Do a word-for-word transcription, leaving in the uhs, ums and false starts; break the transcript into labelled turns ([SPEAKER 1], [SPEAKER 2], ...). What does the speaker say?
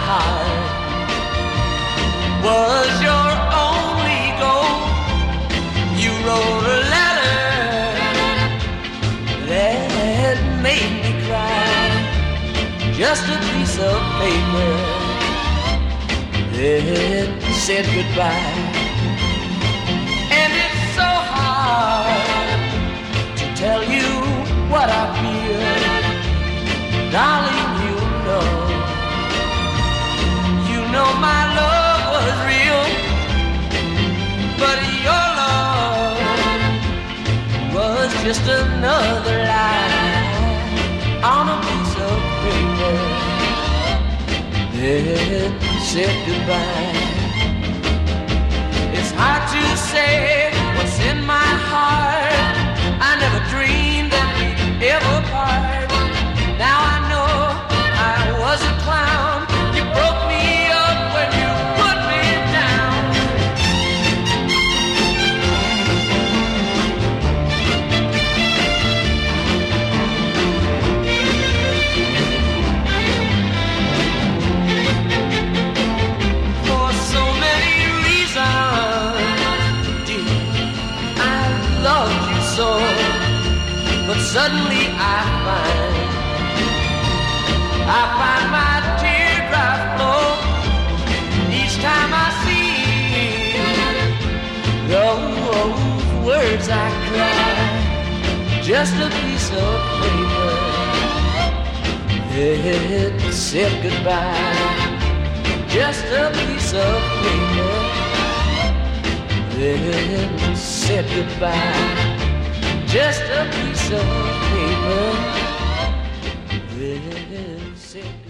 [SPEAKER 1] heart was your only goal. You wrote a letter that made me cry. Just a piece of paper that said goodbye. And it's so hard to tell you what I feel. Darling, you know, you know my love was real, but your love was just another lie on a piece of paper that said goodbye. It's hard to say what's in my heart. I never dreamed that we'd ever part. Now I know I was a clown. You broke me up when you put me down. For so many reasons, dear, I loved you so. But suddenly I find I find my teardrop flow each time I see those words I cry. Just a piece of paper that said goodbye. Just a piece of paper that said goodbye. Just a piece of paper that said